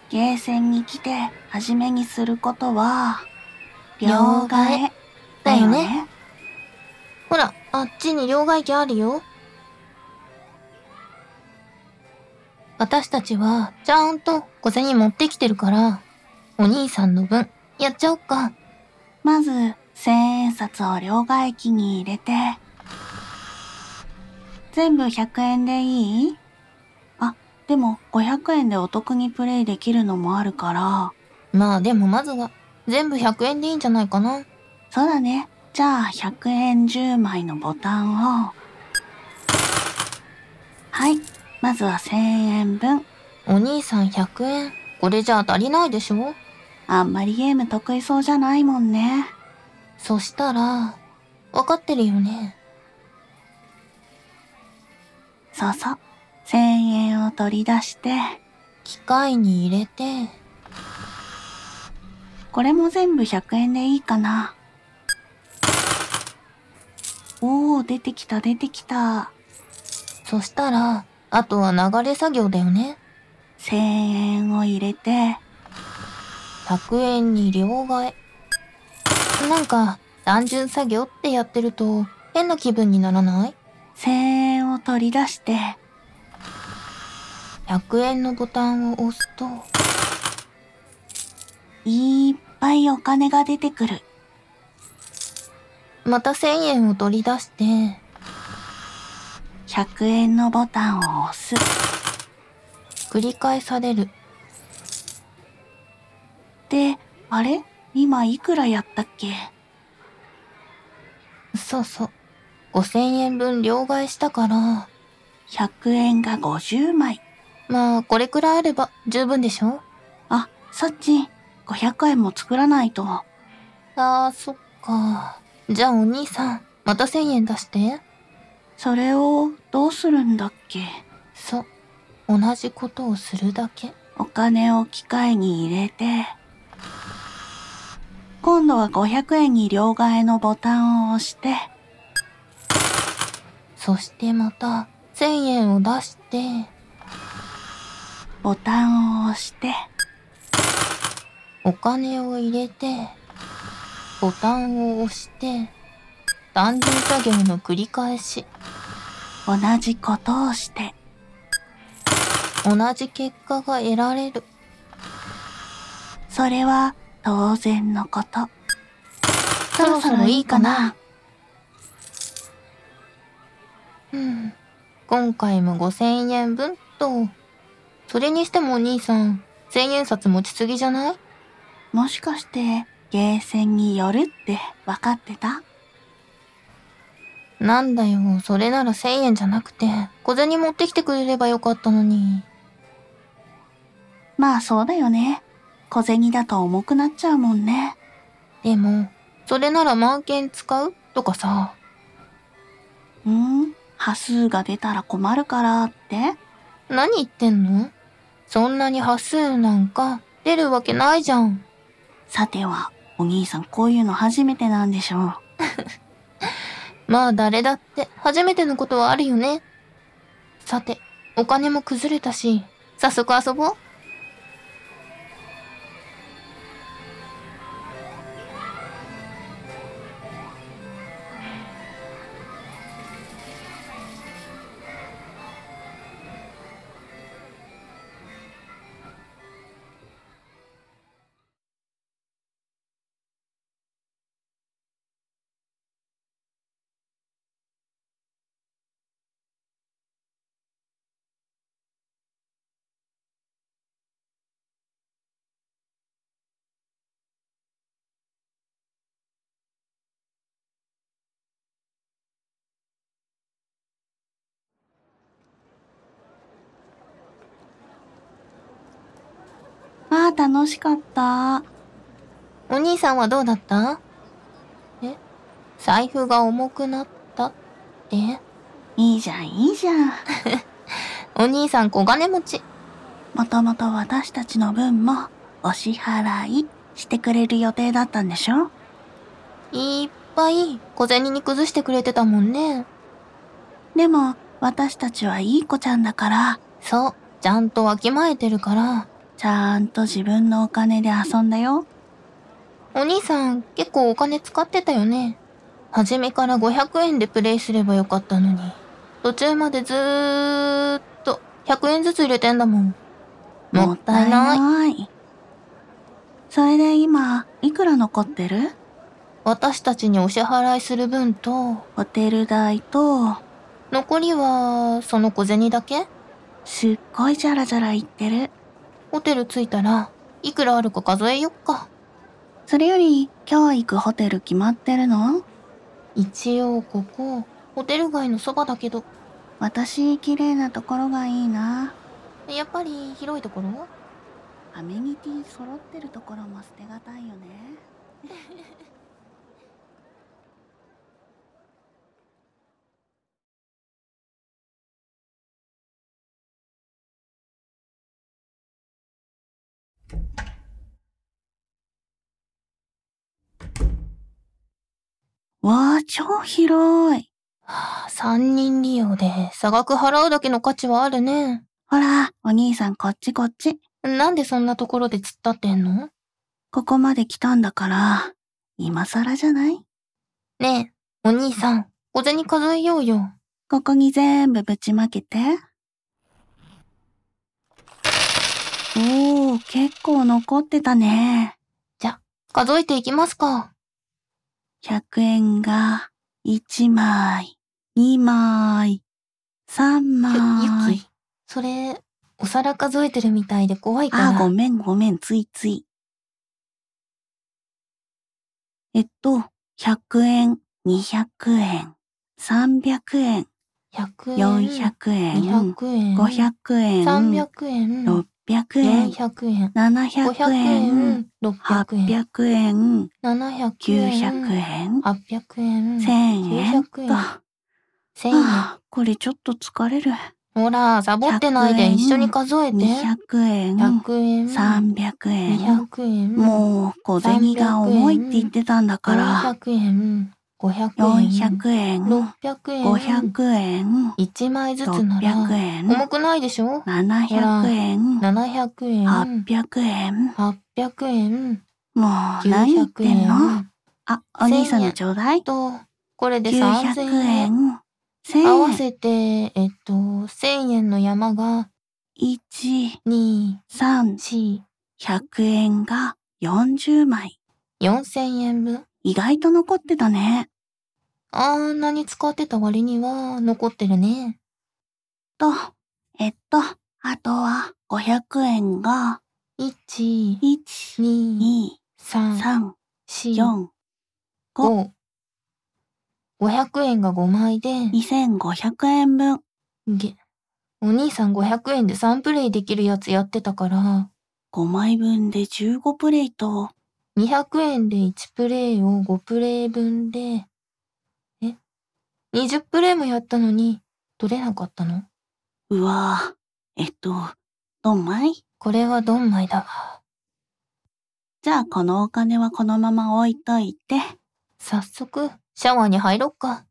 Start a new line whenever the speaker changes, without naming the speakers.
ゲーセンに来て初めにすることは、両替だよね。
ほら、あっちに両替機あるよ。私たちはちゃんと小銭持ってきてるから、お兄さんの分やっちゃおっか。
まず、千円札を両替機に入れて、全部100円でいい？あ、でも500円でお得にプレイできるのもあるから。
まあでもまずは全部100円でいいんじゃないかな。
そうだね。じゃあ100円10枚のボタンを。はい。まずは1000円分。
お兄さん100円。これじゃ足りないでしょ？
あんまりゲーム得意そうじゃないもんね。
そしたら、わかってるよね。
そうそう。1000円を取り出して、
機械に入れて、
これも全部100円でいいかな。おー、出てきた出てきた。
そしたら、あとは流れ作業だよね。
1000円を入れて、
100円に両替。なんか、単純作業ってやってると変な気分にならない？
1000円を取り出して、
100 円のボタンを押すと、
いっぱいお金が出てくる。
また1000円を取り出して、
100円のボタンを押す。
繰り返される。
で、あれ？今いくらやったっけ？
そうそう。5000円分両替したから、
100円が50枚。
まあこれくらいあれば十分でしょ？
あ、さっち、500円も作らないと。
あー、そっか。じゃあお兄さん、また1000円出して。
それをどうするんだっけ？
そう。同じことをするだけ。
お金を機械に入れて、今度は500円に両替のボタンを押して、
そしてまた1000円を出して、
ボタンを押して、
お金を入れて、ボタンを押して、単純作業の繰り返し。
同じことをして、
同じ結果が得られる。
それは当然のこと。そろそろいいかな？
今回も5000円分と、それにしてもお兄さん、1000円札持ちすぎじゃない？
もしかしてゲーセンに寄るって分かってた？
なんだよ、それなら1000円じゃなくて、小銭持ってきてくれればよかったのに。
まあそうだよね。小銭だと重くなっちゃうもんね。
でも、それなら満券使うとかさ。
端数が出たら困るからって？
何言ってんの？そんなに端数なんか出るわけないじゃん。
さては、お兄さんこういうの初めてなんでしょう。
まあ誰だって初めてのことはあるよね。さて、お金も崩れたし、早速遊ぼう。
ああ、楽しかった。
お兄さんはどうだった？え？財布が重くなったって？
いいじゃん、いいじゃん。
お兄さん小金持ち。
もともと私たちの分もお支払いしてくれる予定だったんでしょ？
いっぱい小銭に崩してくれてたもんね。
でも私たちはいい子ちゃんだから、
そう、ちゃんとわきまえてるから、
ちゃんと自分のお金で遊んだよ。
お兄さん、結構お金使ってたよね。初めから500円でプレイすればよかったのに。途中までずーっと100円ずつ入れてんだもん。もったいない。
それで今、いくら残ってる？
私たちにお支払いする分と、
ホテル代と、
残りは、その小銭だけ？
すっごいジャラジャラ言ってる。
ホテル着いたら、いくらあるか数えよっか。
それより、今日行くホテル決まってるの？
一応ここ、ホテル街のそばだけど。
私、綺麗なところがいいな。
やっぱり広いところ？
アメニティ揃ってるところも捨てがたいよね。わあ、超広い。
3人利用で差額払うだけの価値はあるね。
ほら、お兄さんこっちこっち。
なんでそんなところで突っ立ってんの？
ここまで来たんだから、今更じゃない？
ねえ、お兄さん、小銭数えようよ。
ここに全部ぶちまけて。おー、結構残ってたね。
じゃ、数えていきますか。
100円が1枚、2枚、3枚。
ゆき、それ、お皿数えてるみたいで怖いから。
ごめん、ついつい。100円、200円、300円、
100円、
400円、
200円、
500円、
300円、
600円、
400円、
700
500
円、
円、600円、
800円、
700
900
円、
円、
800円、
1000円
900円、
と。
1000円。
これちょっと疲れる。
ほら、サボってないで一緒に数えて。
200円、
100円、
300円、
200円、
もう小銭が重いって言ってたんだから。
400円、500円、
400円、
600円、
500円、
1枚ずつなら
600円、
重くないでしょ？
700円、
700円、
800円。
800円、
もう何言っ
900
てんの？
円
お兄さんのちょうだい。
と、これで
900
3000円。
円、1000
合わ
円、
せて、1000円の山が、
1、
2、
3、
4、
100円が40枚。
4000円分。
意外と残ってたね。
あんなに使ってた割には残ってるね。
あとは500円が、
1、
1、
2、
2、
3、
3、
4、
4、5、
500円が5枚で、
2500円分。
お兄さん500円で3プレイできるやつやってたから、
5枚分で15プレイと、
200円で1プレイを5プレイ分で、20プレイもやったのに、取れなかったの？
うわぁ、どんまい？
これはドンマイだわ。
じゃあこのお金はこのまま置いといて。
早速、シャワーに入ろっか。